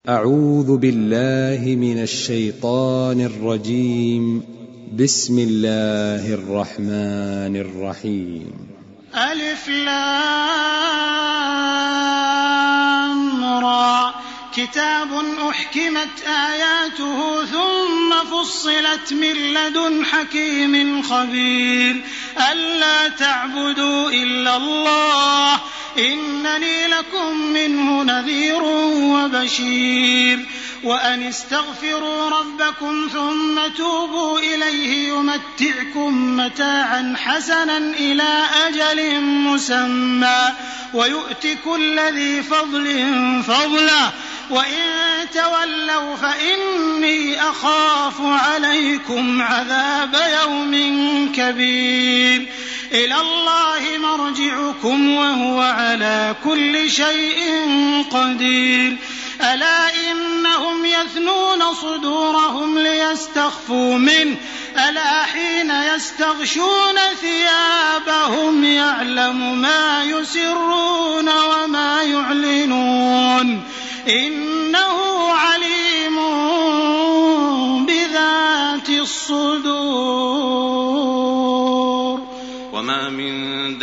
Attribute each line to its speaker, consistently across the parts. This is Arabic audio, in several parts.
Speaker 1: أعوذ بالله من الشيطان الرجيم. بسم الله الرحمن الرحيم.
Speaker 2: ألف لام را كتاب أحكمت آياته ثم فصلت من لدن حكيم خبير ألا تعبدوا إلا الله إنني لكم منه نذير وبشير وأن استغفروا ربكم ثم توبوا إليه يمتعكم متاعا حسنا إلى أجل مسمى ويؤت كل ذي فضل فضله وإن تولوا فإني أخاف عليكم عذاب يوم كبير إلى الله مرجعكم وهو على كل شيء قدير ألا إنهم يثنون صدورهم ليستخفوا منه ألا حين يستغشون ثيابهم يعلم ما يسرون وما يعلنون إنه عليم بذات الصدور.
Speaker 3: وما من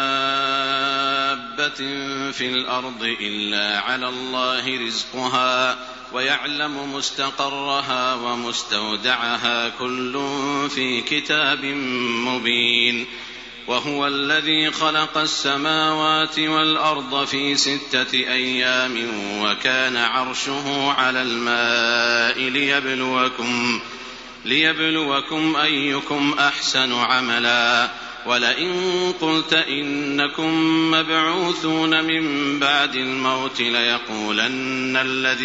Speaker 3: دابة في الأرض إلا على الله رزقها ويعلم مستقرها ومستودعها كل في كتاب مبين. وهو الذي خلق السماوات والأرض في 6 أيام وكان عرشه على الماء ليبلوكم أيكم أحسن عملا. ولئن قلت إنكم مبعوثون من بعد الموت ليقولن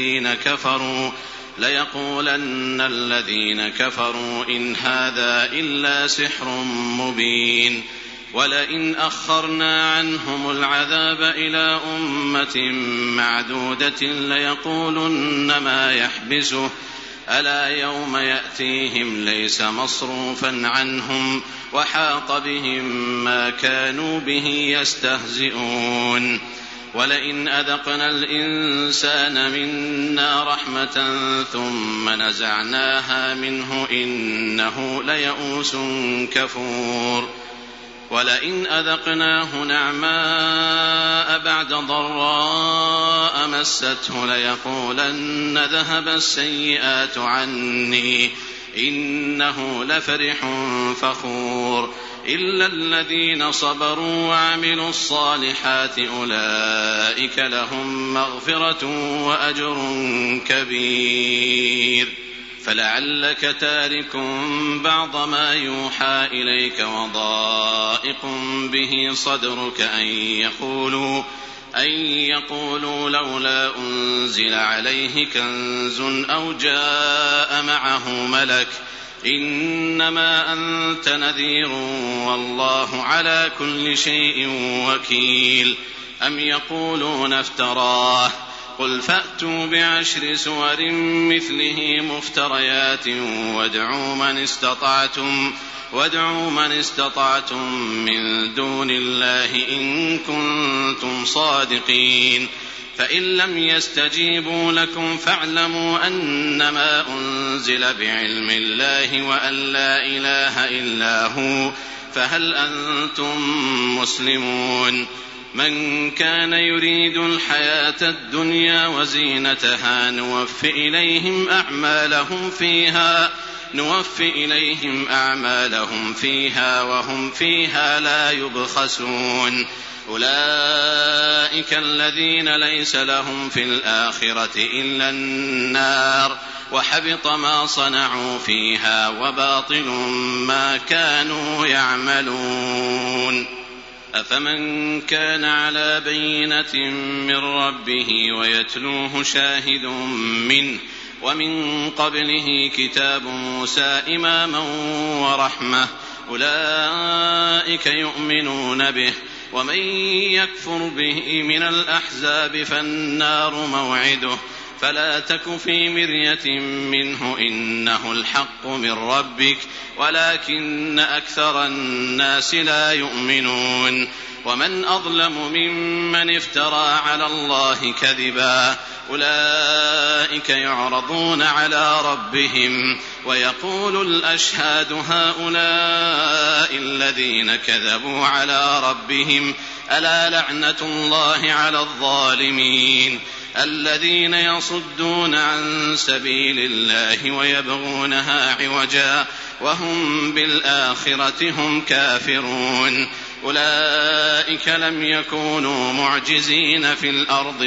Speaker 3: الذين كفروا إن هذا إلا سحر مبين. ولئن أخرنا عنهم العذاب إلى أمة معدودة ليقولن ما يحبسه ألا يوم يأتيهم ليس مصروفا عنهم وحاق بهم ما كانوا به يستهزئون. ولئن أذقنا الإنسان منا رحمة ثم نزعناها منه إنه ليئوس كفور. ولئن أذقناه نعماء بعد ضراء مسته ليقولن ذهب السيئات عني إنه لفرح فخور. إلا الذين صبروا وعملوا الصالحات أولئك لهم مغفرة وأجر كبير. فلعلك تارك بعض ما يوحى إليك وضائق به صدرك أن يقولوا لولا أنزل عليه كنز أو جاء معه ملك إنما أنت نذير والله على كل شيء وكيل. أم يقولون افتراه قل فأتوا ب10 سور مثله مفتريات وادعوا من استطعتم من دون الله إن كنتم صادقين. فإن لم يستجيبوا لكم فاعلموا أنما أنزل بعلم الله وأن لا إله إلا هو فهل أنتم مسلمون. من كان يريد الحياة الدنيا وزينتها نوفي إليهم أعمالهم فيها وهم فيها لا يبخسون. أولئك الذين ليس لهم في الآخرة إلا النار وحبط ما صنعوا فيها وباطل ما كانوا يعملون. أفمن كان على بينة من ربه ويتلوه شاهد منه ومن قبله كتاب موسى إماما ورحمة أولئك يؤمنون به. ومن يكفر به من الأحزاب فالنار موعده فلا تك في مرية منه إنه الحق من ربك ولكن أكثر الناس لا يؤمنون ومن أظلم ممن افترى على الله كذبا أولئك يعرضون على ربهم ويقول الأشهاد هؤلاء الذين كذبوا على ربهم ألا لعنة الله على الظالمين الذين يصدون عن سبيل الله ويبغونها عوجا وهم بالآخرة هم كافرون أولئك لم يكونوا معجزين في الأرض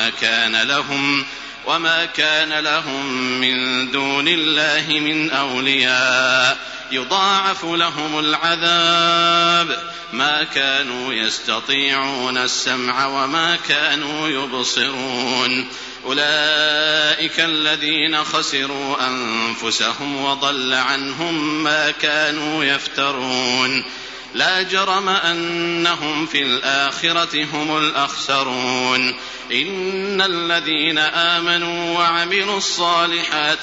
Speaker 3: وما كان لهم من دون الله من أولياء يضاعف لهم العذاب ما كانوا يستطيعون السمع وما كانوا يبصرون أولئك الذين خسروا أنفسهم وضل عنهم ما كانوا يفترون لا جرم أنهم في الآخرة هم الأخسرون إن الذين آمنوا وعملوا الصالحات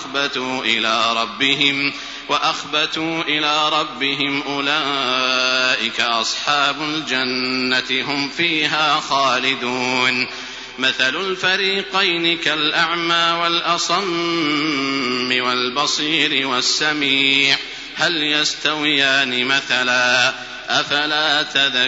Speaker 3: وأخبتوا إلى ربهم أولئك أصحاب الجنة هم فيها خالدون مثل الفريقين كالأعمى والأصم والبصير والسميع هل يستويان مثلا أفلا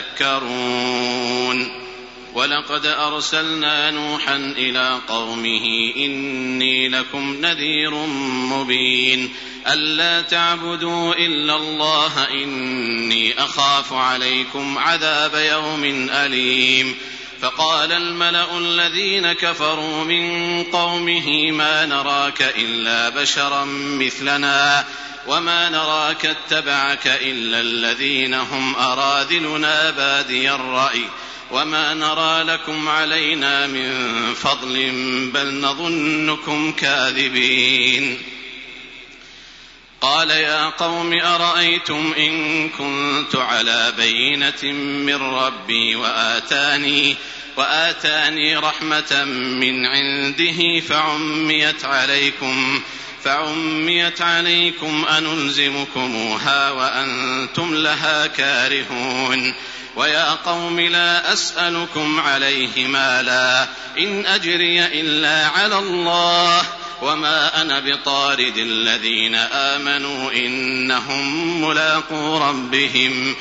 Speaker 3: تذكرون ولقد أرسلنا نوحا إلى قومه إني لكم نذير مبين ألا تعبدوا إلا الله إني أخاف عليكم عذاب يوم أليم فقال الملأ الذين كفروا من قومه ما نراك إلا بشرا مثلنا وما نراك اتبعك إلا الذين هم أراذلنا بادي الرأي وما نرى لكم علينا من فضل بل نظنكم كاذبين قال يا قوم أرأيتم إن كنت على بينة من ربي وآتاني رحمة من عنده فعميت عليكم أنلزمكموها وأنتم لها كارهون ويا قوم لا أسألكم عليه مالا إن أجري إلا على الله وما أنا بطارد الذين آمنوا إنهم ملاقو ربهم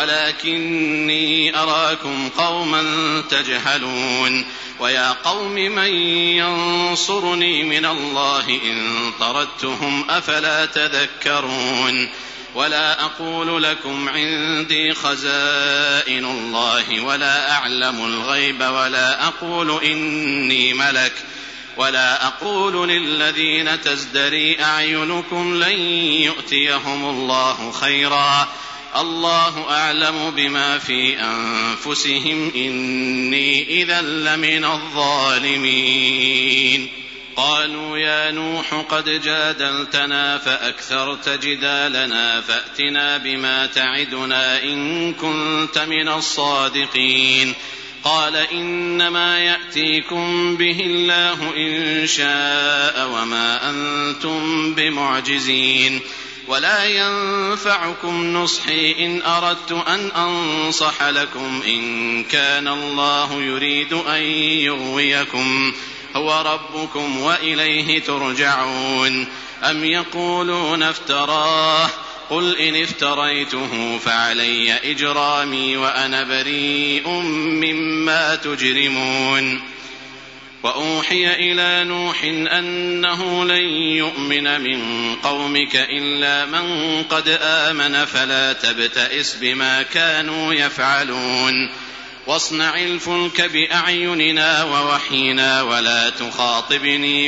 Speaker 3: ولكني أراكم قوما تجهلون ويا قوم من ينصرني من الله إن طردتهم أفلا تذكرون ولا أقول لكم عندي خزائن الله ولا أعلم الغيب ولا أقول إني ملك ولا أقول للذين تزدري أعينكم لن يؤتيهم الله خيرا الله أعلم بما في أنفسهم إني إذا لمن الظالمين قالوا يا نوح قد جادلتنا فأكثرت جدالنا فأتنا بما تعدنا إن كنت من الصادقين قال إنما يأتيكم به الله إن شاء وما أنتم بمعجزين ولا ينفعكم نصحي إن أردت أن أنصح لكم إن كان الله يريد أن يغويكم هو ربكم وإليه ترجعون أم يقولون افتراه قل إن افتريته فعلي إجرامي وأنا بريء مما تجرمون وأوحي إلى نوح أنه لن يؤمن من قومك إلا من قد آمن فلا تبتئس بما كانوا يفعلون واصنع الفلك بأعيننا ووحينا ولا تخاطبني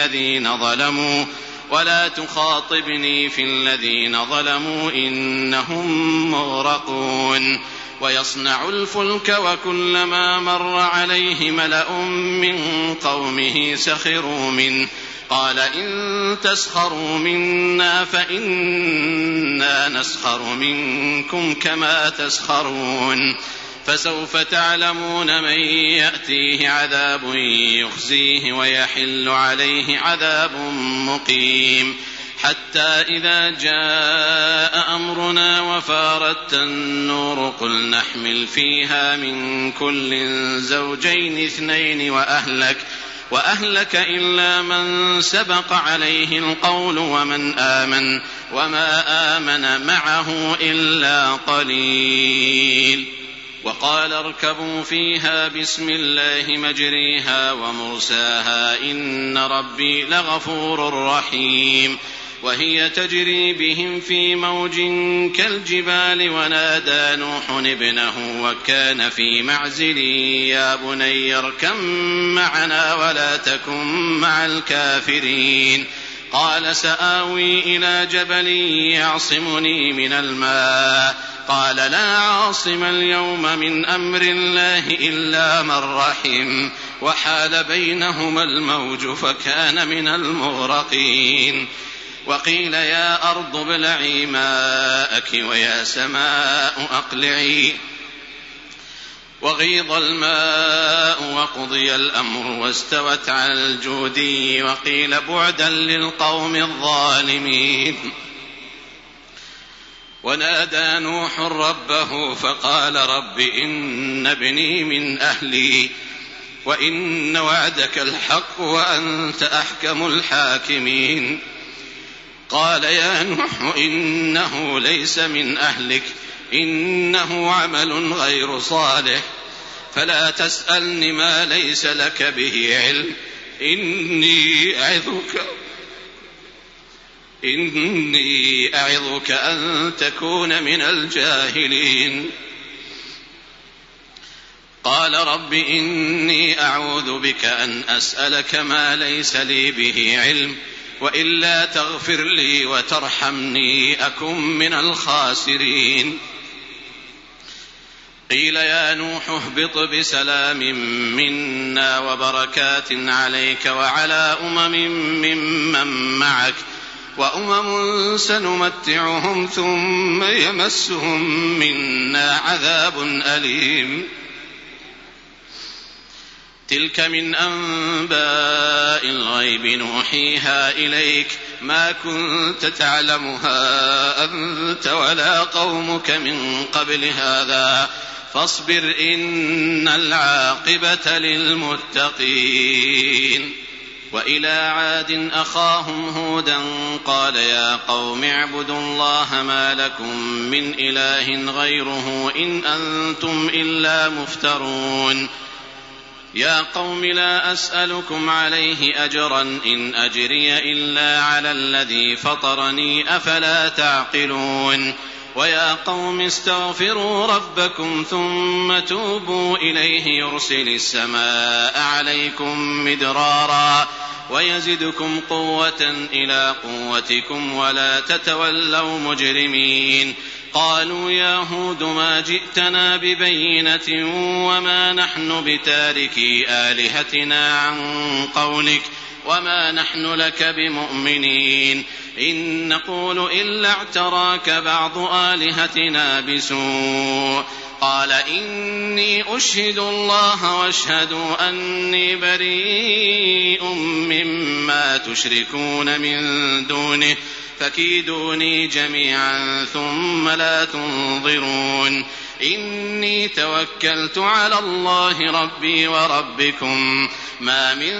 Speaker 3: في الذين ظلموا إنهم مغرقون ويصنع الفلك وكلما مر عليه ملأ من قومه سخروا منه قال إن تسخروا منا فإنا نسخر منكم كما تسخرون فسوف تعلمون من يأتيه عذاب يخزيه ويحل عليه عذاب مقيم. حتى إذا جاء أمرنا وفارت النور قل نحمل فيها من كل زوجين اثنين وأهلك إلا من سبق عليه القول ومن آمن وما آمن معه إلا قليل. وقال اركبوا فيها بسم الله مجريها ومرساها إن ربي لغفور رحيم. وهي تجري بهم في موج كالجبال ونادى نوح ابنه وكان في معزل يا بني اركب معنا ولا تكن مع الكافرين. قال سآوي إلى جبل يعصمني من الماء قال لا عاصم اليوم من أمر الله إلا من رحم وحال بينهما الموج فكان من المغرقين. وقيل يا أرض ابلعي ماءك ويا سماء أقلعي وغيض الماء وقضي الأمر واستوت على الجودي وقيل بعدا للقوم الظالمين. ونادى نوح ربه فقال رب إن ابني من أهلي وإن وعدك الحق وأنت أحكم الحاكمين. قال يا نوح إنه ليس من أهلك إنه عمل غير صالح فلا تسألني ما ليس لك به علم إني أعظك أن تكون من الجاهلين. قال رب إني أعوذ بك أن أسألك ما ليس لي به علم وإلا تغفر لي وترحمني أكن من الخاسرين. قيل يا نوح اهبط بسلام منا وبركات عليك وعلى ممن معك وأمم سنمتعهم ثم يمسهم منا عذاب أليم. تلك من أنباء الغيب نوحيها إليك ما كنت تعلمها أنت ولا قومك من قبل هذا فاصبر إن العاقبة للمتقين. وإلى عاد أخاهم هودا قال يا قوم اعبدوا الله ما لكم من إله غيره إن أنتم إلا مفترون. يا قوم لا أسألكم عليه أجرا إن أجري إلا على الذي فطرني أفلا تعقلون. ويا قوم استغفروا ربكم ثم توبوا إليه يرسل السماء عليكم مدرارا ويزدكم قوة إلى قوتكم ولا تتولوا مجرمين. قالوا يا هود ما جئتنا ببينة وما نحن بتاركي آلهتنا عن قولك وما نحن لك بمؤمنين إن نقول إلا اعتراك بعض آلهتنا بسوء. قال إني أشهد الله واشهدوا أني بريء مما تشركون من دونه فكيدوني جميعا ثم لا تنظرون. إني توكلت على الله ربي وربكم ما من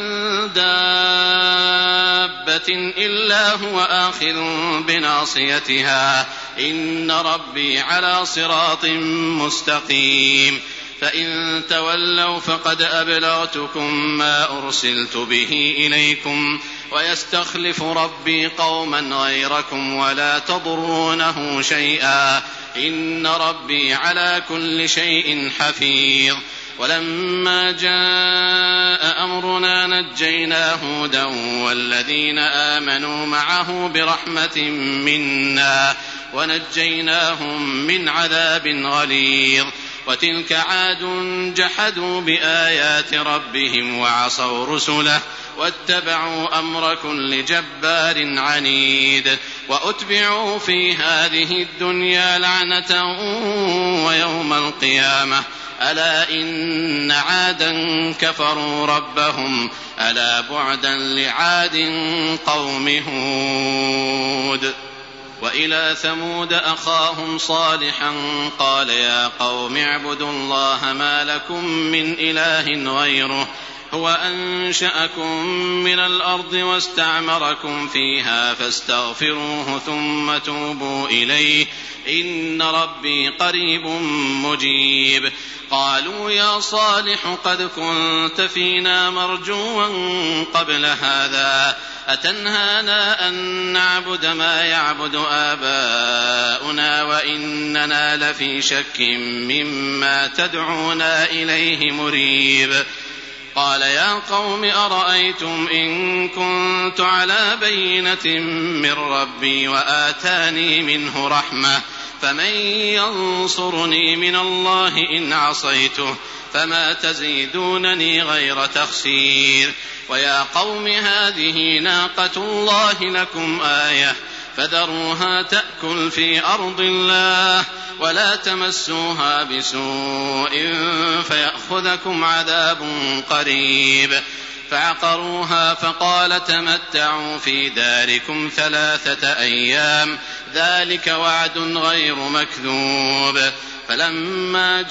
Speaker 3: دابة إلا هو آخذ بناصيتها إن ربي على صراط مستقيم. فإن تولوا فقد أبلغتكم ما أرسلت به إليكم ويستخلف ربي قوما غيركم ولا تضرونه شيئا إن ربي على كل شيء حفيظ. ولما جاء أمرنا نجينا هودا والذين آمنوا معه برحمة منا ونجيناهم من عذاب غليظ. وتلك عاد جحدوا بآيات ربهم وعصوا رسله واتبعوا أمر كل جبار عنيد. وأتبعوا في هذه الدنيا لعنة ويوم القيامة ألا إن عادا كفروا ربهم ألا بعدا لعاد قوم هود. وإلى ثمود أخاهم صالحا قال يا قوم اعبدوا الله ما لكم من إله غيره هو أنشأكم من الأرض واستعمركم فيها فاستغفروه ثم توبوا إليه إن ربي قريب مجيب. قالوا يا صالح قد كنت فينا مرجوا قبل هذا أتنهانا أن نعبد ما يعبد آباؤنا وإننا لفي شك مما تدعونا إليه مريب. قال يا قوم أرأيتم إن كنت على بينة من ربي وآتاني منه رحمة فمن ينصرني من الله إن عصيته فما تزيدونني غير تخسير. ويا قوم هذه ناقة الله لكم آية فذروها تأكل في أرض الله ولا تمسوها بسوء فيأخذكم عذاب قريب. فعقروها فقال تمتعوا في داركم 3 أيام ذلك وعد غير مكذوب. فلما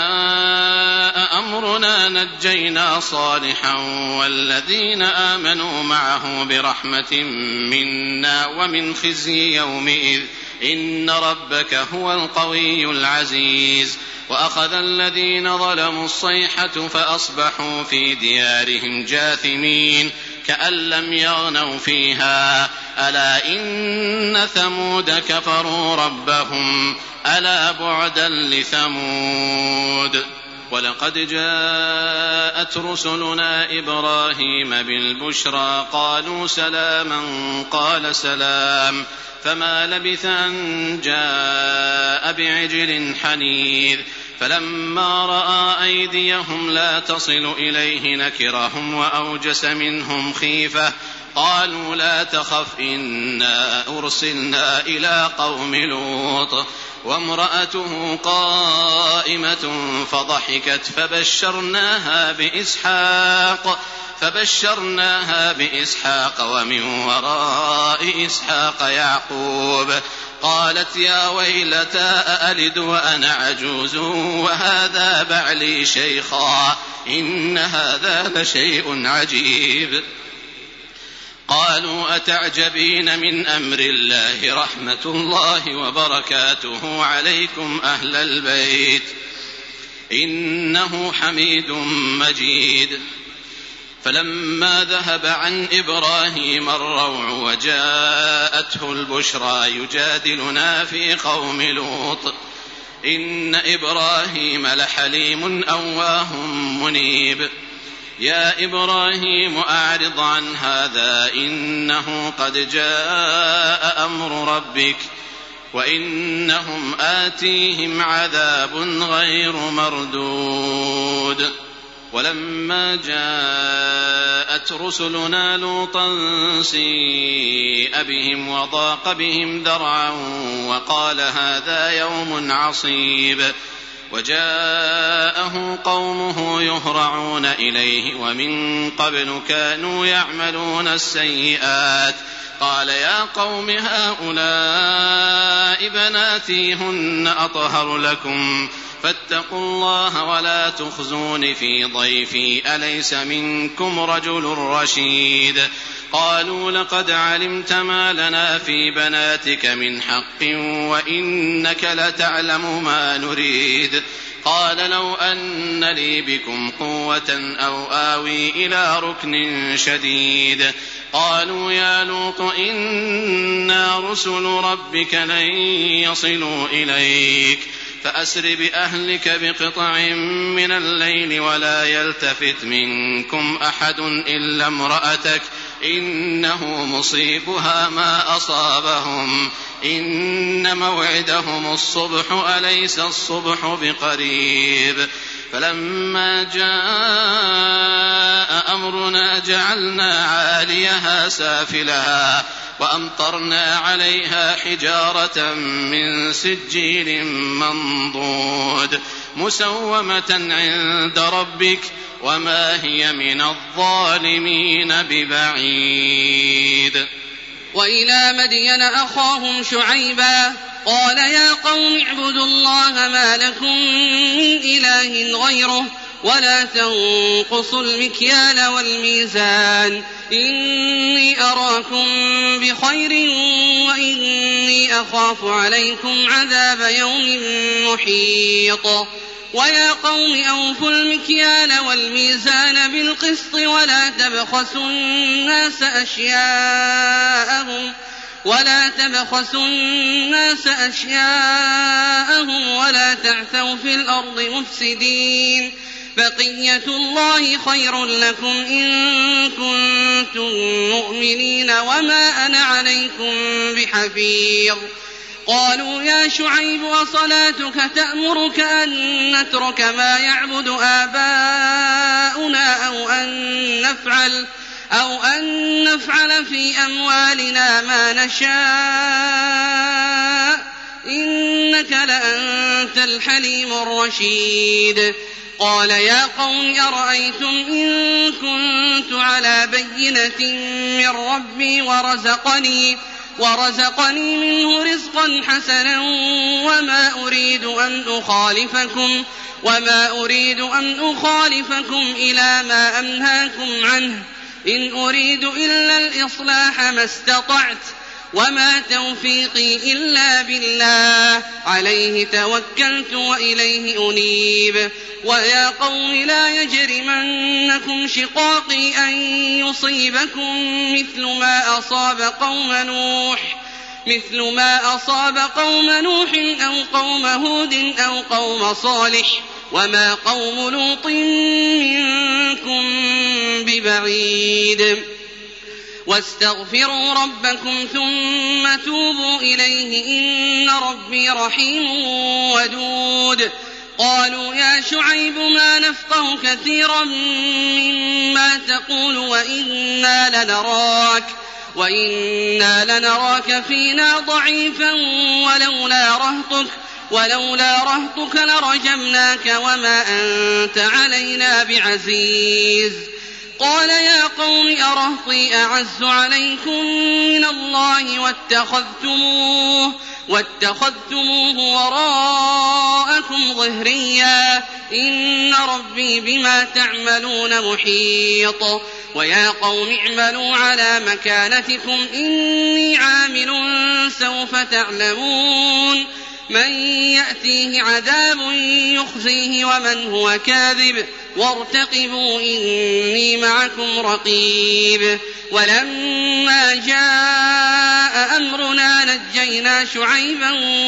Speaker 3: جاء أمرنا نجينا صالحا والذين آمنوا معه برحمة منا ومن خزي يومئذ إن ربك هو القوي العزيز. وأخذ الذين ظلموا الصيحة فأصبحوا في ديارهم جاثمين كأن لم يغنوا فيها ألا إن ثمود كفروا ربهم ألا بعدا لثمود. ولقد جاءت رسلنا إبراهيم بالبشرى قالوا سلاما قال سلام فما لبث أن جاء بعجل حنيذ. فلما رأى أيديهم لا تصل إليه نكرهم وأوجس منهم خيفة قالوا لا تخف إنا أرسلنا إلى قوم لوط وامرأته قائمة فضحكت فبشرناها بإسحاق ومن وراء إسحاق يعقوب. قالت يا ويلتى أألد وأنا عجوز وهذا بعلي شيخا إن هذا لشيء عجيب. قالوا أتعجبين من أمر الله رحمة الله وبركاته عليكم أهل البيت إنه حميد مجيد. فلما ذهب عن إبراهيم الروع وجاءته البشرى يجادلنا في قوم لوط إن إبراهيم لحليم أواه منيب. يا إبراهيم أعرض عن هذا إنه قد جاء أمر ربك وإنهم آتيهم عذاب غير مردود. ولما جاءت رسلنا لوطا سيء بهم وضاق بهم ذرعا وقال هذا يوم عصيب. وجاءه قومه يهرعون إليه ومن قبل كانوا يعملون السيئات. قال يا قوم هؤلاء بناتي هن أطهر لكم فاتقوا الله ولا تخزون في ضيفي أليس منكم رجل رشيد. قالوا لقد علمت ما لنا في بناتك من حق وإنك لتعلم ما نريد. قال لو أن لي بكم قوة أو آوي إلى ركن شديد. قالوا يا لوط إنا رسل ربك لن يصلوا إليك فأسر بأهلك بقطع من الليل ولا يلتفت منكم أحد إلا امرأتك إنه مصيبها ما أصابهم إن موعدهم الصبح أليس الصبح بقريب. فلما جاء أمرنا جعلنا عاليها سافلها وأمطرنا عليها حجارة من سجيل منضود مسومة عند ربك وما هي من الظالمين ببعيد.
Speaker 4: وإلى مدين أخاهم شعيبا قال يا قوم اعبدوا الله ما لكم من إله غيره ولا تنقصوا المكيال والميزان إني أراكم بخير وإني أخاف عليكم عذاب يوم محيط. ويا قوم أوفوا المكيال والميزان بالقسط ولا تبخسوا الناس أشياءهم ولا تعثوا في الأرض مفسدين بقية الله خير لكم إن كنتم مؤمنين وما أنا عليكم بحفيظ. قالوا يا شعيب وصلاتك تأمرك أن نترك ما يعبد آباؤنا أو أن نفعل في أموالنا ما نشاء إنك لأنت الحليم الرشيد. قال يا قوم أرأيتم إن كنت على بينة من ربي ورزقني منه رزقا حسنا وما أريد أن أخالفكم إلى ما أنهاكم عنه إن أريد إلا الإصلاح ما استطعت وما توفيقي إلا بالله عليه توكلت وإليه أنيب. ويا قوم لا يجرمنكم شقاقي أن يصيبكم مثل ما أصاب قوم نوح أو قوم هود أو قوم صالح وما قوم لوط منكم ببعيد. واستغفروا ربكم ثم توبوا إليه إن ربي رحيم ودود. قالوا يا شعيب ما نفقه كثيرا مما تقول وإنا لنراك فينا ضعيفا ولولا رهطك لرجمناك وما أنت علينا بعزيز. قال يا قوم أرهطي أعز عليكم من الله واتخذتموه وراءكم ظهريا إن ربي بما تعملون محيط. ويا قوم اعملوا على مكانتكم إني عامل سوف تعلمون من يأتيه عذاب يخزيه ومن هو كاذب وارتقبوا إني معكم رقيب. ولما جاء أمرنا نجينا شعيبا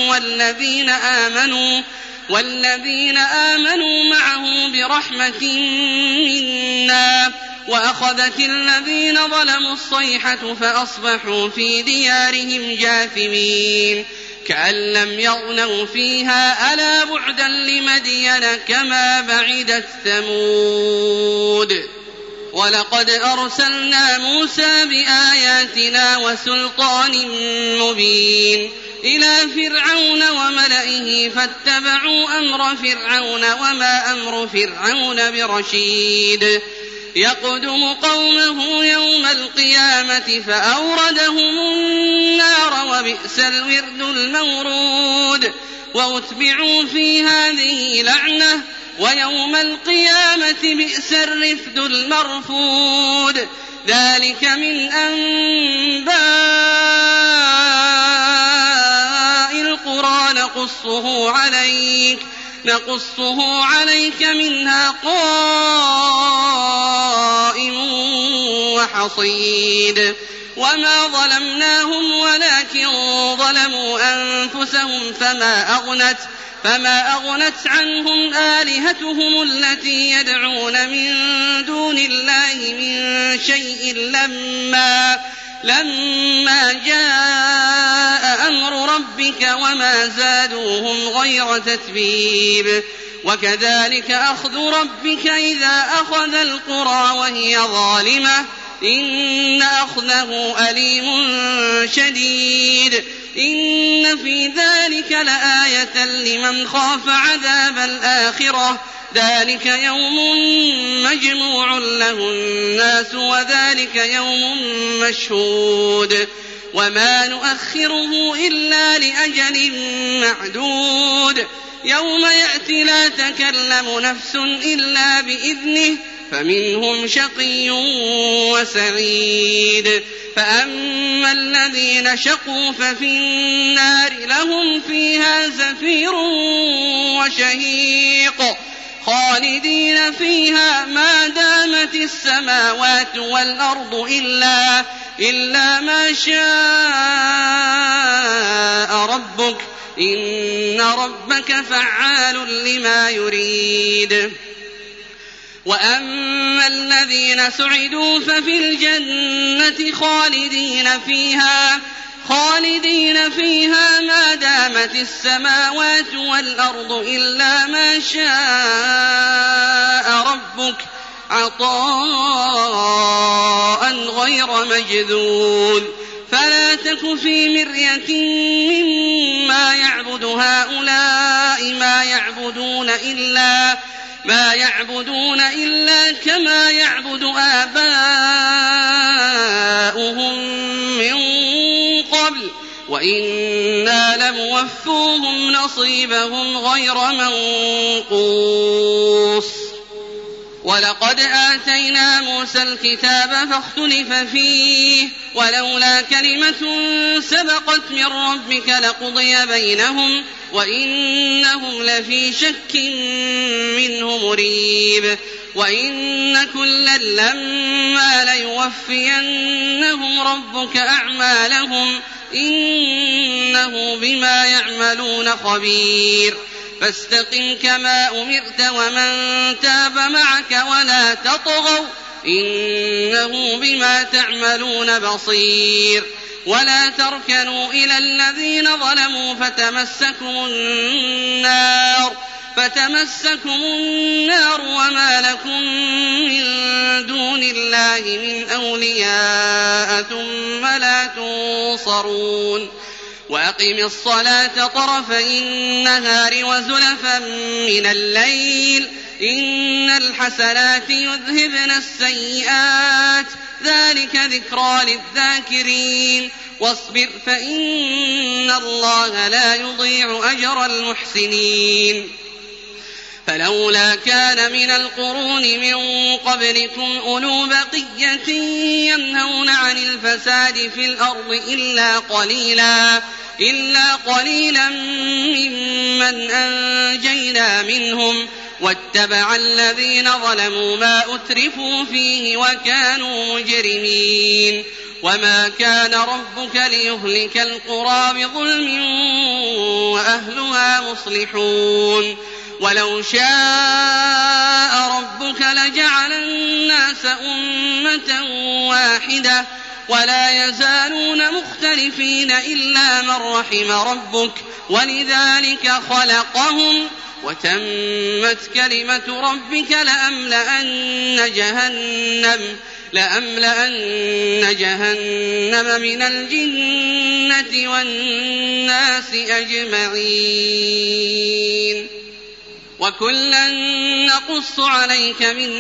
Speaker 4: والذين آمنوا معه برحمة منا وأخذت الذين ظلموا الصيحة فأصبحوا في ديارهم جاثمين كأن لم يغنوا فيها ألا بعدا لمدين كما بعدت ثمود. ولقد أرسلنا موسى بآياتنا وسلطان مبين إلى فرعون وملئه فاتبعوا أمر فرعون وما أمر فرعون برشيد. يقدم قومه يوم القيامة فأوردهم النار وبئس الورد المورود. وأتبعوا في هذه لعنة ويوم القيامة بئس الرفد المرفود. ذلك من أنباء القرى نقصه عليك منها قائم وحصيد. وما ظلمناهم ولكن ظلموا أنفسهم فما أغنت عنهم آلهتهم التي يدعون من دون الله من شيء لما جاء أمر ربك وما زادوهم غير تتبيب. وكذلك أخذ ربك إذا أخذ القرى وهي ظالمة إن أخذه أليم شديد. إن في ذلك لآية لمن خاف عذاب الآخرة ذلك يوم مجموع له الناس وذلك يوم مشهود وما نؤخره إلا لأجل معدود يوم يأتي لا تكلم نفس إلا بإذنه فمنهم شقي وسعيد فأما الذين شقوا ففي النار لهم فيها زفير وشهيق خالدين فيها ما دامت السماوات والأرض إلا ما شاء ربك إن ربك فعال لما يريد وأما الذين سعدوا ففي الجنة خالدين فيها ما دامت السماوات والأرض إلا ما شاء ربك عطاء غير مجذوذ فلا تك في مرية مما يعبد هؤلاء ما يعبدون إلا كما يعبد آباؤهم من قبل وإنا لموفوهم نصيبهم غير منقوص ولقد آتينا موسى الكتاب فاختلف فيه ولولا كلمة سبقت من ربك لقضي بينهم وإنهم لفي شك منه مريب وإن كلا لما ليوفينهم ربك أعمالهم إنه بما يعملون خبير فاستقم كما أمرت ومن تاب معك ولا تطغوا إنه بما تعملون بصير ولا تركنوا إلى الذين ظلموا فتمسكم النار وما لكم من دون الله من أولياء ثم لا تنصرون وأقم الصلاة طرفي النهار وزلفا من الليل إن الحسنات يذهبن السيئات ذلك ذكرى للذاكرين واصبر فإن الله لا يضيع أجر المحسنين فلولا كان من القرون من قبلكم أولو بقية ينهون عن الفساد في الأرض إلا قليلا ممن أنجينا منهم واتبع الذين ظلموا ما أترفوا فيه وكانوا مجرمين وما كان ربك ليهلك القرى بظلم وأهلها مصلحون ولو شاء ربك لجعل الناس أمة واحدة ولا يزالون مختلفين إلا من رحم ربك ولذلك خلقهم وتمت كلمة ربك لأملأن جهنم من الجنة والناس أجمعين وكلا نقص عليك من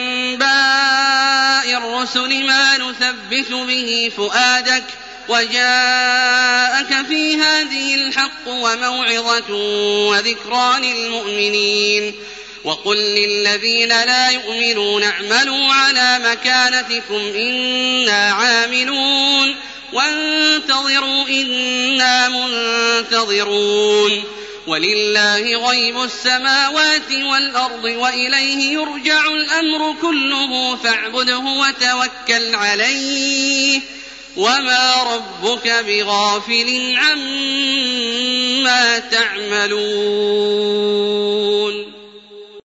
Speaker 4: أنباء الرسل ما نثبت به فؤادك وجاءك في هذه الحق وموعظة وذكرى للمؤمنين وقل للذين لا يؤمنون اعملوا على مكانتكم إنا عاملون وانتظروا إنا منتظرون ولله غيب السماوات والأرض وإليه يرجع الأمر كله فاعبده وتوكل عليه وما ربك بغافل عما تعملون